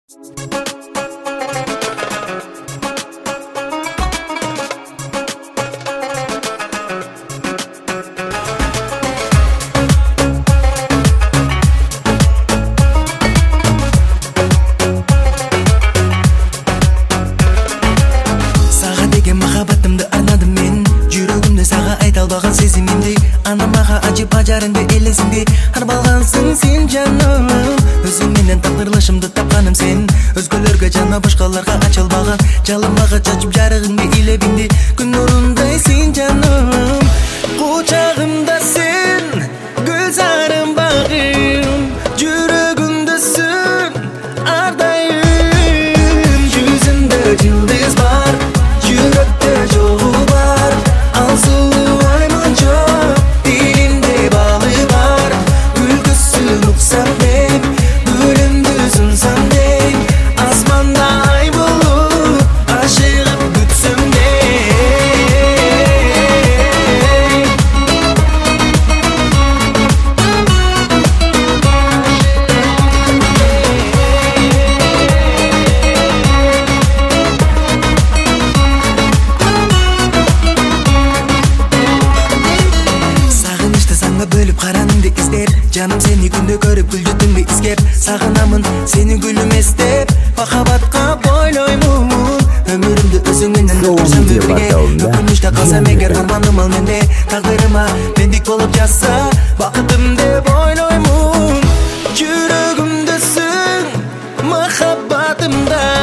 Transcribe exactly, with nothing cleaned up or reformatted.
Албаган сезимимди, аны мага ачып ажарыңды элесиңди арбалгансың сен жаным. Өзүң менен тагдырлашымды тапканым сен. Өзгөлөргө жана башкаларга ачылбаган жалымага чачып жарыгыңды илебиңди күн нурундай сен жаным. Кучагымда сен, гүлзарым багым, жүрөгүмдөсүн ардайым. Жүзүңдө жылдыз бар, жүрөктө жолу бар, ал сулуу бөлүп караныңды издер, жаным сени күндө көрүп гүлдүтүңдү искеп, сагынамын сени гүлүм эстеп, махабатка бойлоймун өмүрүмдү өзүң менен өткөрсөм бирге. Өкүнүчтө калсам эгер арманым ал менде, тагдырыма мендик болуп жатса бакытым деп ойлоймун. Жүрөгүмдөсүң махаббатымда